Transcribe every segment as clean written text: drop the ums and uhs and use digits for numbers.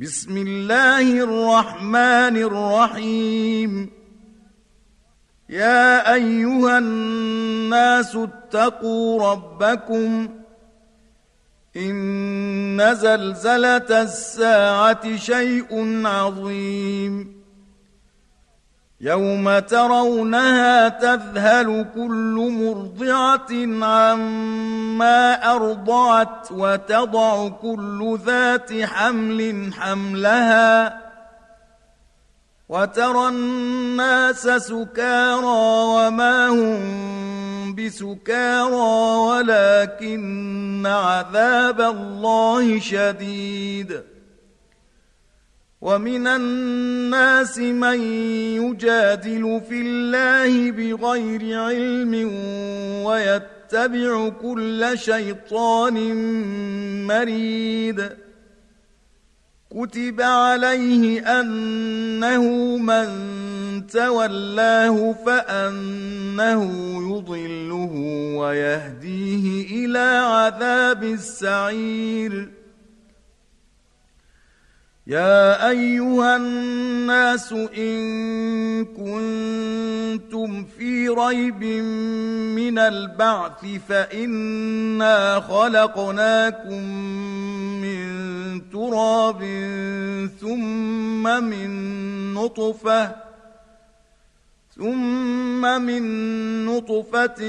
بسم الله الرحمن الرحيم. يا أيها الناس اتقوا ربكم إن زلزلة الساعة شيء عظيم يوم ترونها تذهل كل مرضعة عما أرضعت وتضع كل ذات حمل حملها وترى الناس سكارى وما هم بسكارى ولكن عذاب الله شديد. ومن الناس من يجادل في الله بغير علم ويتبع كل شيطان مريد. كتب عليه أنه من تولاه فأنه يضله ويهديه إلى عذاب السعير. يا أيها الناس إن كنتم في ريب من البعث فإنا خلقناكم من تراب ثم من نطفة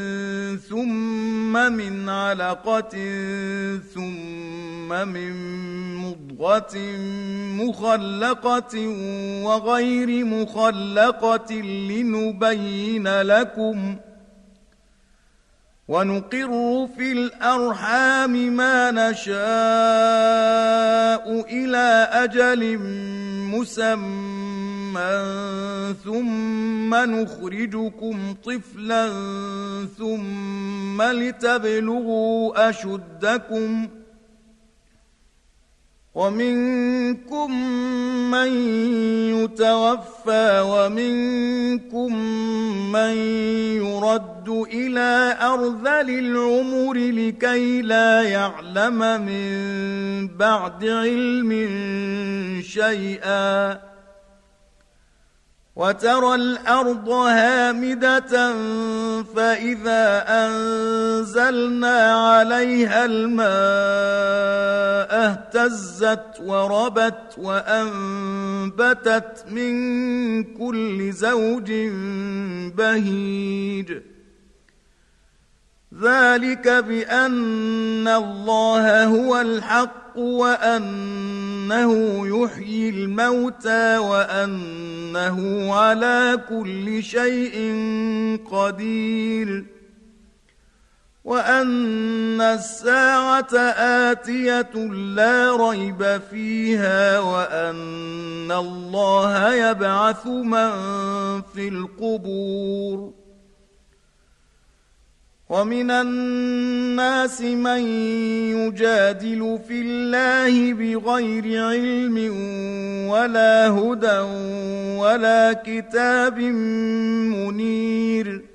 ثم من علقة ثم من مضغة مخلقة وغير مخلقة لنبين لكم ونقر في الأرحام ما نشاء إلى أجل مسمى ثم نخرجكم طفلا ثم لتبلغوا أشدكم ومنكم من يتوفى ومنكم من يرد إلى أرذل العمر لكي لا يعلم من بعد علم شيئا. وترى الأرض هامدة فإذا أنزلنا عليها الماء اهتزت وربت وأنبتت من كل زوج بهيج. ذلك بأن الله هو الحق وأنه يحيي الموتى وأنه على كل شيء قدير وأن الساعة آتية لا ريب فيها وأن الله يبعث من في القبور. ومن الناس من يجادل في الله بغير علم ولا هدى ولا كتاب منير.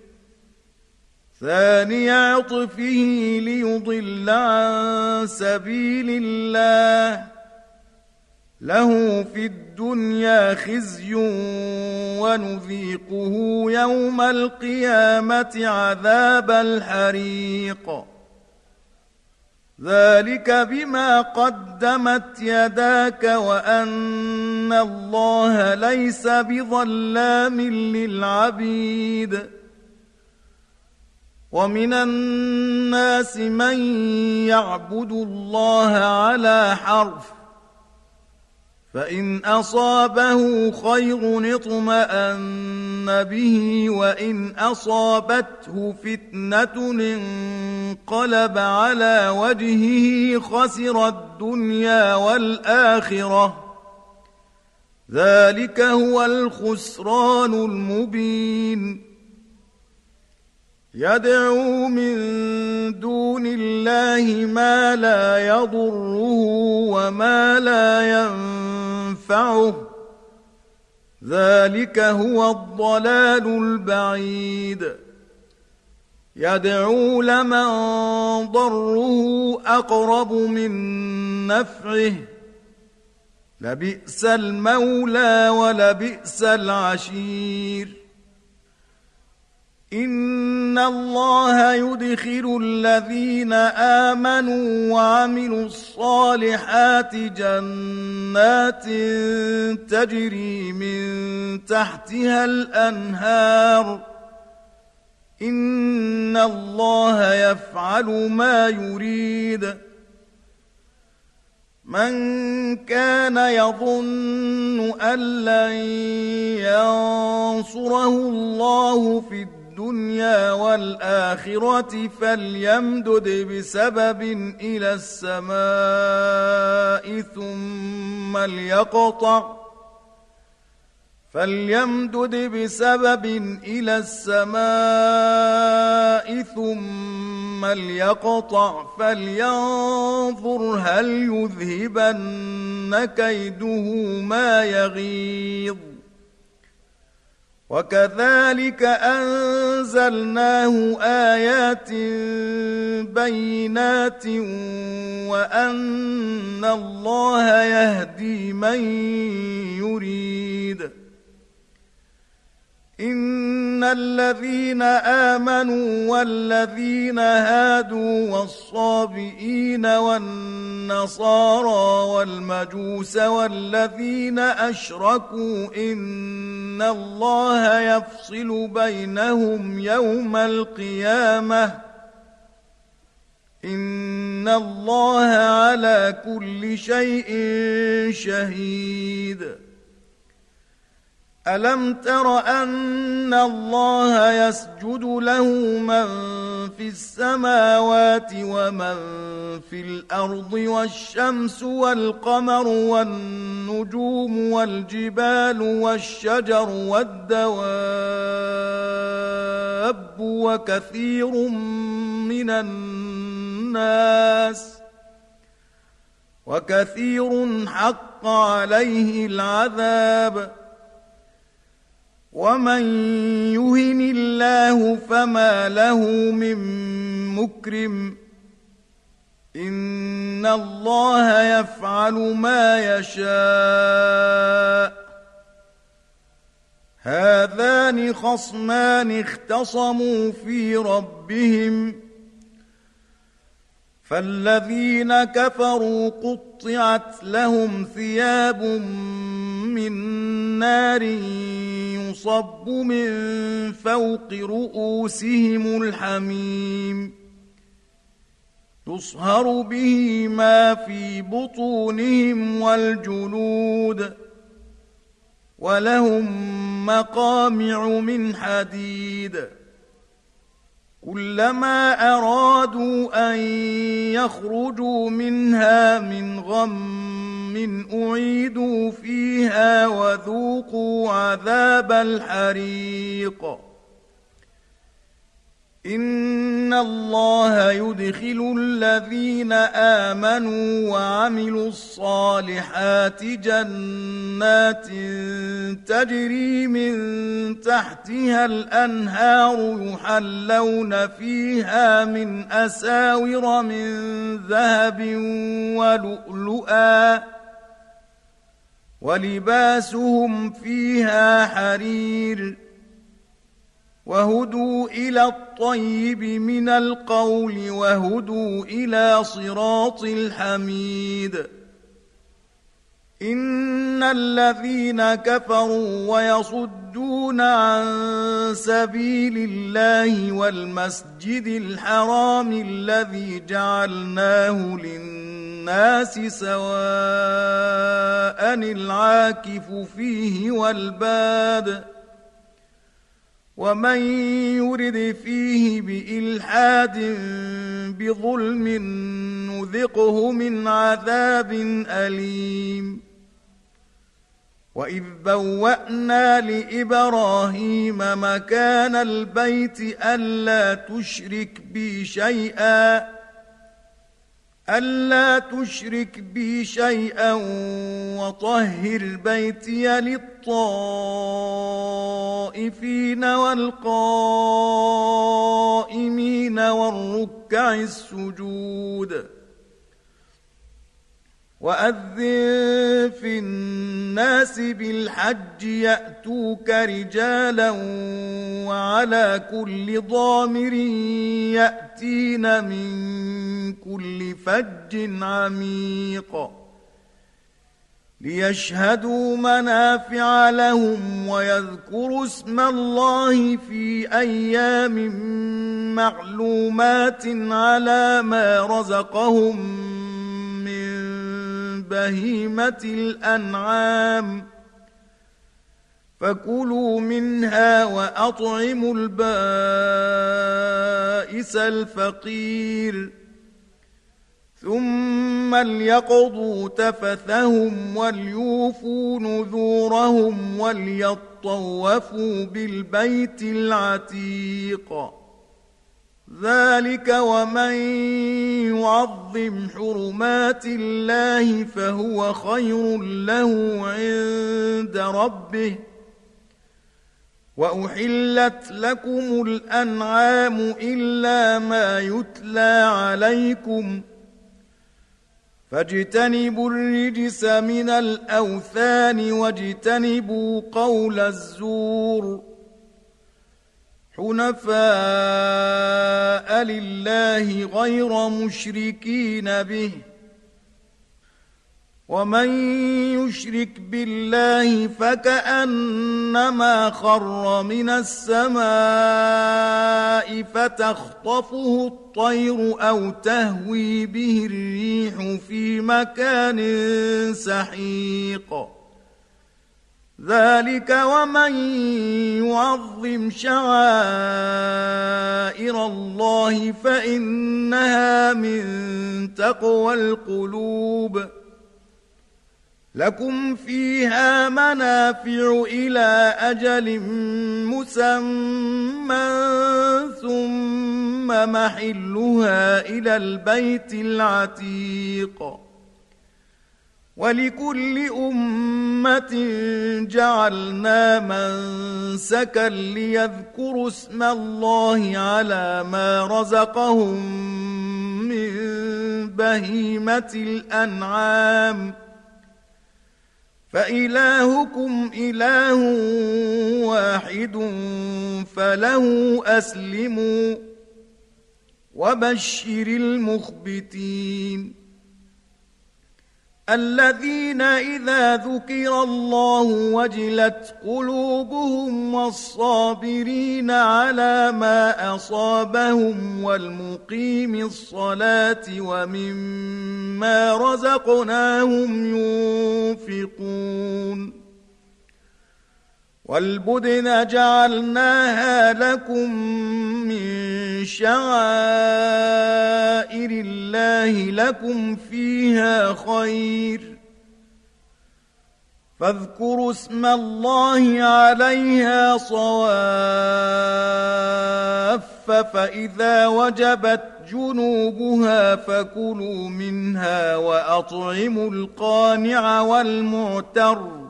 ثاني عطفه ليضل عن سبيل الله له في الدنيا خزي ونذيقه يوم القيامة عذاب الحريق. ذلك بما قدمت يداك وأن الله ليس بظلام للعبيد. ومن الناس من يعبد الله على حرف فإن أصابه خير اطمأن به وإن أصابته فتنة انقلب على وجهه خسر الدنيا والآخرة. ذلك هو الخسران المبين. يدعو من دون الله ما لا يضره وما لا ينفعه ذلك هو الضلال البعيد. يدعو لمن ضره أقرب من نفعه لبئس المولى ولبئس العشير. إن الله يدخل الذين آمنوا وعملوا الصالحات جنات تجري من تحتها الأنهار. إن الله يفعل ما يريد. من كان يظن أن لن ينصره الله في الدنيا والآخرة فليمدد بسبب إلى السماء ثم ليقطع فلينظر هل يذهبن كيده ما يغيظ. وكذلك أنزلناه آيات بينات وأن الله يهدي من يريد. إن الذين آمنوا والذين هادوا والصابئين والنصارى والمجوس والذين أشركوا إن الله يفصل بينهم يوم القيامة. إن الله على كل شيء شهيد. ألم تر أن الله يسجد له من في السماوات ومن في الأرض والشمس والقمر والنجوم والجبال والشجر والدواب وكثير حق عليه العذاب. ومن يهن الله فما له من مكرم. إن الله يفعل ما يشاء. هذان خصمان اختصموا في ربهم فالذين كفروا قطعت لهم ثياب من نار يصب من فوق رؤوسهم الحميم يصهر به ما في بطونهم والجلود ولهم مقامع من حديد. كلما أرادوا أن يخرجوا منها من غم أعيدوا فيها وذوقوا عذاب الحريق. إن الله يدخل الذين آمنوا وعملوا الصالحات جنات تجري من تحتها الأنهار يحلون فيها من أساور من ذهب ولؤلؤا ولباسهم فيها حرير. وهدوا إلى الطيب من القول وهدوا إلى صراط الحميد. إن الذين كفروا ويصدون عن سبيل الله والمسجد الحرام الذي جعلناه للناس سواء العاكف فيه والباد ومن يرد فيه بإلحاد بظلم نذقه من عذاب أليم. وإذ بوأنا لإبراهيم مكان البيت ألا تشرك بي شيئا وطهر بيتي للطائفين والقائمين والركع السجود. وأذن في الناس بالحج يأتوك رجالا وعلى كل ضامر يأتين من كل فج عميق ليشهدوا منافع لهم ويذكروا اسم الله في أيام معلومات على ما رزقهم من بهيمة الأنعام فكلوا منها وأطعموا البائس الفقير ثم ليقضوا تفثهم وليوفوا نذورهم وليطوفوا بالبيت العتيق ذلك ومن يعظم حرمات الله فهو خير له عند ربه وأحلت لكم الأنعام إلا ما يتلى عليكم فاجتنبوا الرجس من الأوثان واجتنبوا قول الزور حنفاء لله غير مشركين به ومن يشرك بالله فكأنما خر من السماء فتخطفه الطير أو تهوي به الريح في مكان سحيق ذلك ومن يعظم شعائر الله فإنها من تقوى القلوب لكم فيها منافع إلى أجل مسمى ثم محلها إلى البيت العتيق ولكل أمة جعلنا منسكا ليذكروا اسم الله على ما رزقهم من بهيمة الأنعام فإلهكم إله واحد فله أسلموا وبشر المخبتين الذين إذا ذكر الله وجلت قلوبهم والصابرين على ما أصابهم والمقيم الصلاة ومما رزقناهم ينفقون والبدن جعلناها لكم من شعائر الله لكم فيها خير فاذكروا اسم الله عليها صواف فإذا وجبت جنوبها فكلوا منها وأطعموا القانع والمعتر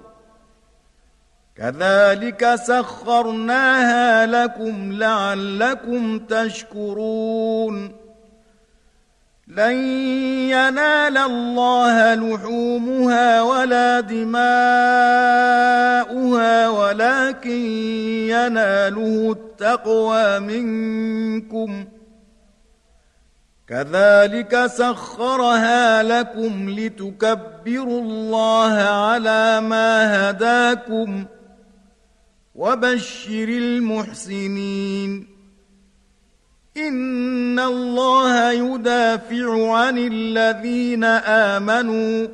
كذلك سخرناها لكم لعلكم تشكرون لن ينال الله لحومها ولا دماؤها ولكن يناله التقوى منكم كذلك سخرها لكم لتكبروا الله على ما هداكم وبشر المحسنين إن الله يدافع عن الذين آمنوا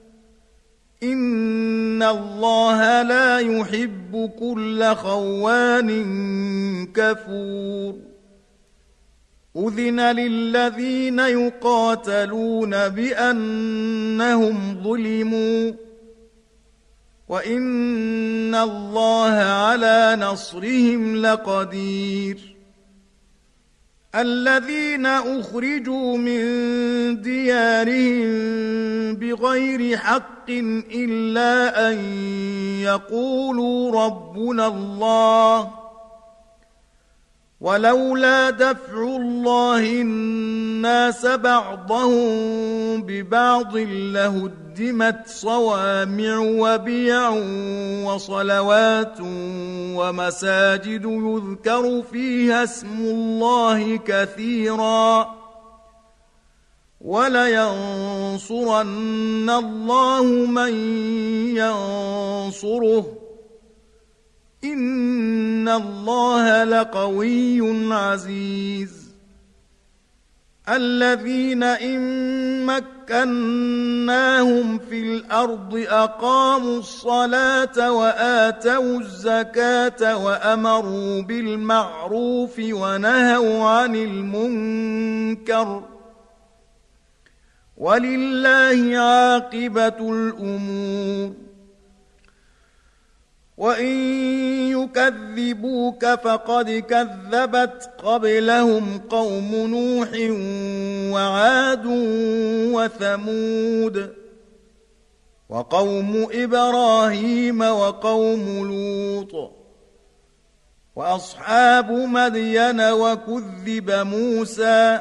إن الله لا يحب كل خوان كفور أذن للذين يقاتلون بأنهم ظلموا وإن الله على نصرهم لقدير الذين أخرجوا من ديارهم بغير حق إلا أن يقولوا ربنا الله ولولا دفع الله الناس بعضهم ببعض لهدمت هدمت صوامع وبيع وصلوات ومساجد يذكر فيها اسم الله كثيرا ولينصرن الله من ينصره إن الله لقوي عزيز الذين إن مكناهم في الأرض أقاموا الصلاة وآتوا الزكاة وأمروا بالمعروف ونهوا عن المنكر ولله عاقبة الأمور وإن يكذبوك فقد كذبت قبلهم قوم نوح وعاد وثمود وقوم إبراهيم وقوم لوط وأصحاب مدين وكذب موسى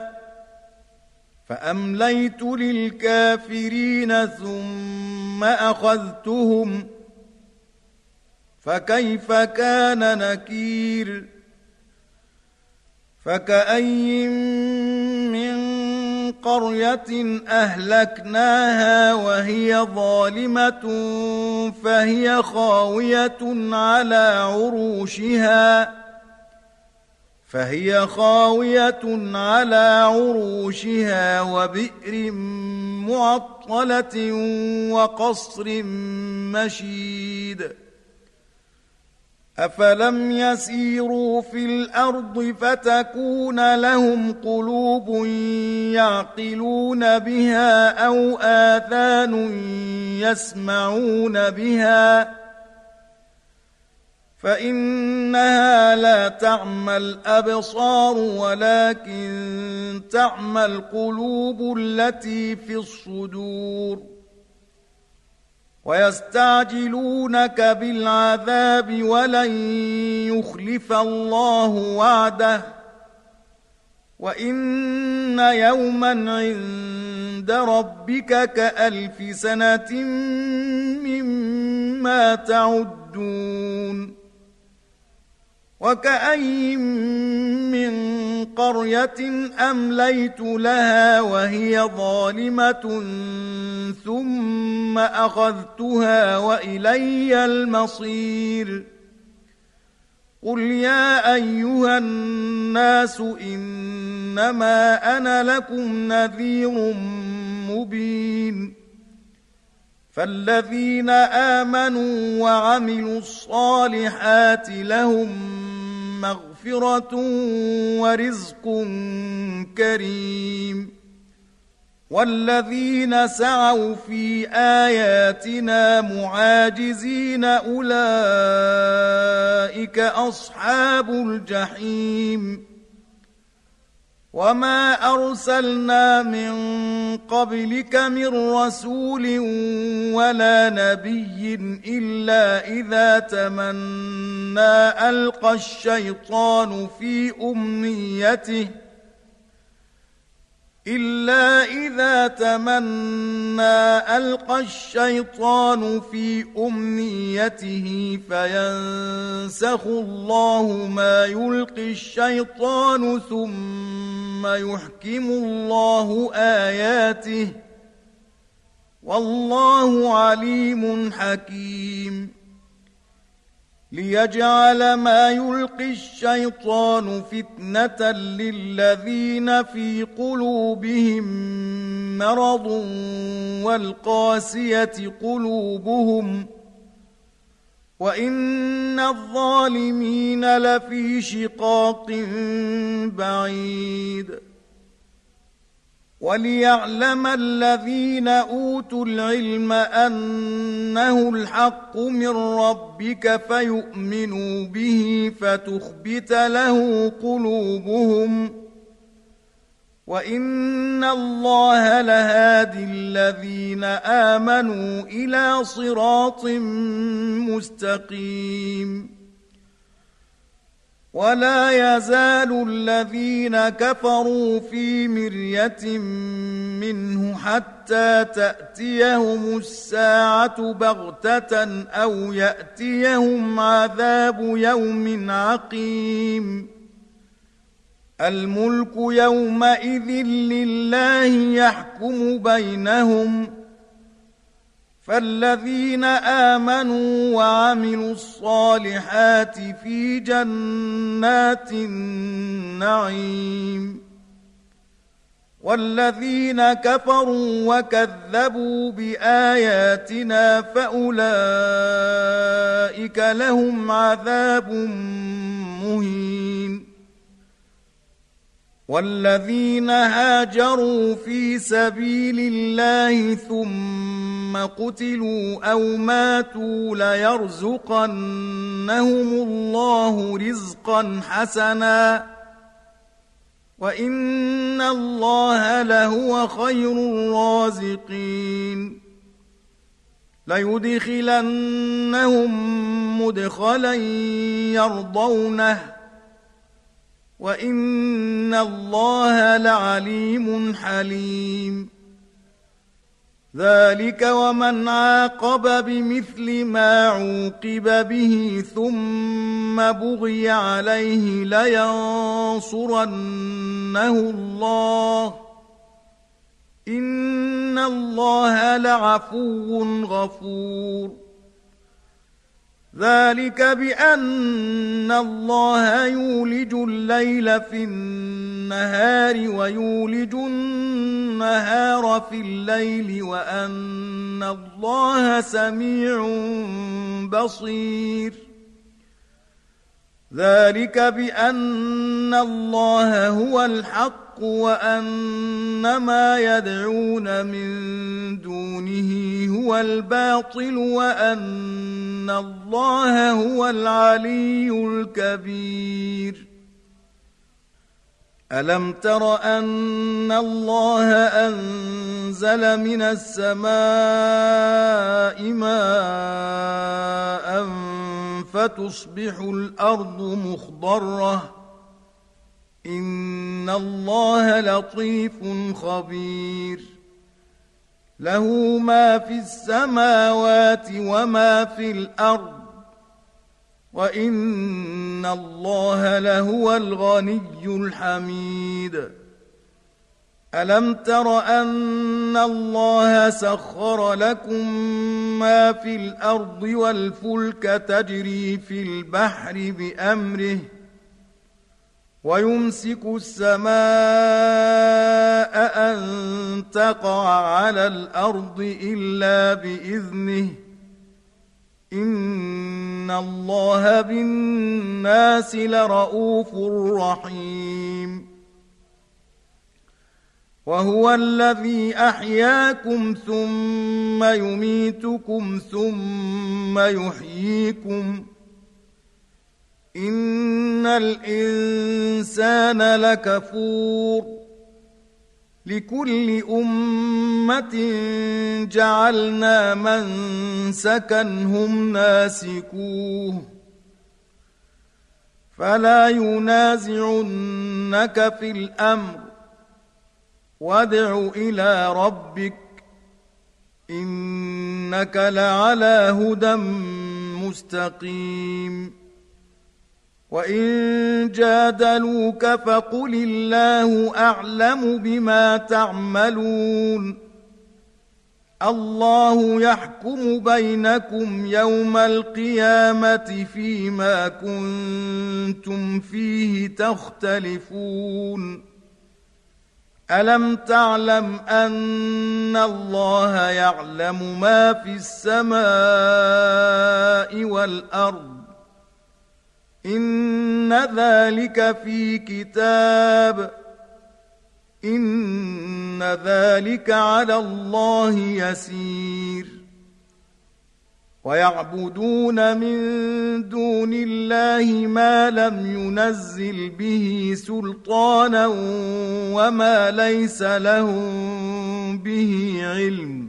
فأمليت للكافرين ثم أخذتهم فكيف كان نكير فكأي من قرية أهلكناها وهي ظالمة فهي خاوية على عروشها وبئر معطلة وقصر مشيد أفلم يسيروا في الأرض فتكون لهم قلوب يعقلون بها أو آذان يسمعون بها فإنها لا تعمى الأبصار ولكن تعمى القلوب التي في الصدور ويستعجلونك بالعذاب ولن يخلف الله وعده وإن يوما عند ربك كألف سنة مما تعدون وكأي من قرية أمليت لها وهي ظالمة ثم أخذتها وإلي المصير قل يا أيها الناس إنما أنا لكم نذير مبين فالذين آمنوا وعملوا الصالحات لهم مغفرة ورزق كريم والذين سعوا في آياتنا معاجزين أولئك أصحاب الجحيم وما أرسلنا من قبلك من رسول ولا نبي إلا إذا تمنى ألقى الشيطان في أمنيته فينسخ الله ما يلقي الشيطان ثم يحكم الله آياته والله عليم حكيم ليجعل ما يلقي الشيطان فتنة للذين في قلوبهم مرض والقاسية قلوبهم وإن الظالمين لفي شقاق بعيد وليعلم الذين أوتوا العلم أنه الحق من ربك فيؤمنوا به فتخبت له قلوبهم وإن الله لهادي الذين آمنوا إلى صراط مستقيم ولا يزال الذين كفروا في مرية منه حتى تأتيهم الساعة بغتة أو يأتيهم عذاب يوم عقيم الملك يومئذ لله يحكم بينهم فالذين آمنوا وعملوا الصالحات في جنات النعيم والذين كفروا وكذبوا بآياتنا فأولئك لهم عذاب مهين والذين هاجروا في سبيل الله ثم قتلوا أو ماتوا ليرزقنهم الله رزقا حسنا وإن الله لهو خير الرازقين ليدخلنهم مدخلا يرضونه وإن الله لعليم حليم ذلك ومن عاقب بمثل ما عوقب به ثم بغي عليه لينصرنه الله إن الله لعفو غفور ذلك بأن الله يولج الليل في النهار ويولج النهار في الليل وأن الله سميع بصير ذلك بأن الله هو الحق وأن ما يدعون من دونه هو الباطل وأن الله هو العلي الكبير ألم تر أن الله أنزل من السماء ماء فتصبح الأرض مخضرة إن الله لطيف خبير له ما في السماوات وما في الأرض وإن الله لهو الغني الحميد ألم تر أن الله سخر لكم ما في الأرض والفلك تجري في البحر بأمره ويمسك السماء أن تقع على الأرض إلا بإذنه إن الله بالناس لرؤوف رحيم وهو الذي أحياكم ثم يميتكم ثم يحييكم إن الإنسان لكفور لكل أمة جعلنا منسكا هم ناسكوه فلا ينازعنك في الأمر وادع إلى ربك إنك لعلى هدى مستقيم وإن جادلوك فقل الله أعلم بما تعملون الله يحكم بينكم يوم القيامة فيما كنتم فيه تختلفون ألم تعلم أن الله يعلم ما في السماء والأرض إن ذلك في كتاب إن ذلك على الله يسير ويعبدون من دون الله ما لم ينزل به سلطانا وما ليس لهم به علم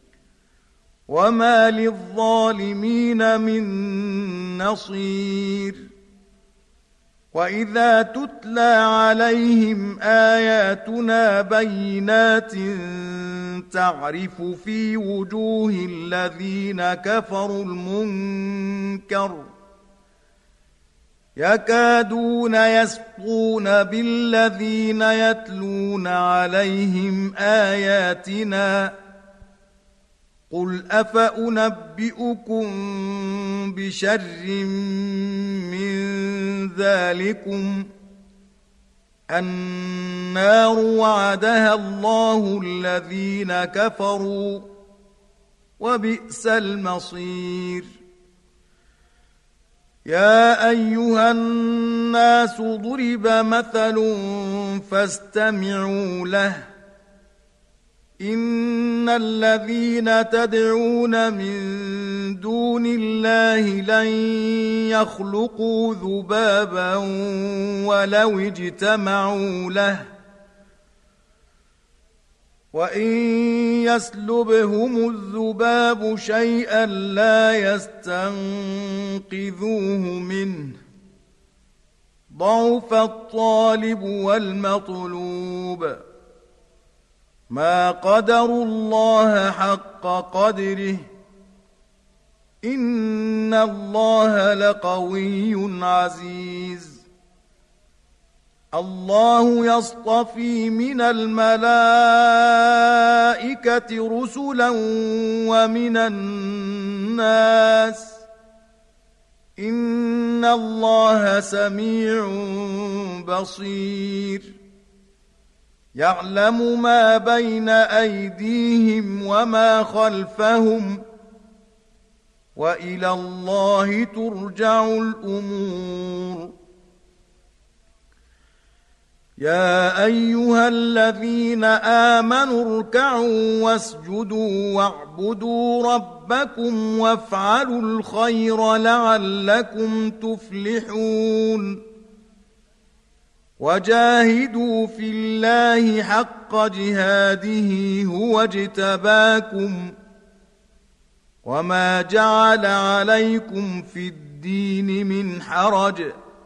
وما للظالمين من نصير وإذا تتلى عليهم آياتنا بينات تعرف في وجوه الذين كفروا المنكر يكادون يسطون بالذين يتلون عليهم آياتنا قل أفأنبئكم بشر من ذلكم النار وعدها الله الذين كفروا وبئس المصير يا أيها الناس ضرب مثل فاستمعوا له إن الذين تدعون من دون الله لن يخلقوا ذبابا ولو اجتمعوا له وإن يسلبهم الذباب شيئا لا يستنقذوه منه ضعف الطالب والمطلوب ما قدروا الله حق قدره إن الله لقوي عزيز الله يصطفي من الملائكة رسلا ومن الناس إن الله سميع بصير يعلم ما بين أيديهم وما خلفهم وإلى الله ترجع الأمور يا أيها الذين آمنوا اركعوا واسجدوا واعبدوا ربكم وافعلوا الخير لعلكم تفلحون وجاهدوا في الله حق جهاده هو اجتباكم وما جعل عليكم في الدين من حرج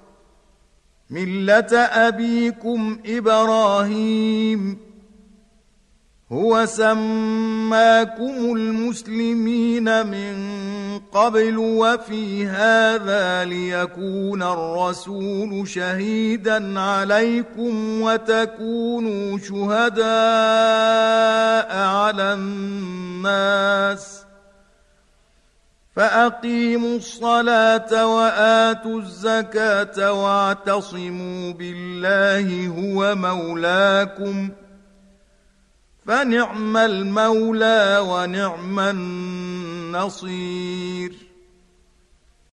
ملة أبيكم إبراهيم هو سماكم المسلمين من قبل وفي هذا ليكون الرسول شهيدا عليكم وتكونوا شهداء على الناس فأقيموا الصلاة وآتوا الزكاة واعتصموا بالله هو مولاكم فنعم المولى ونعم النصير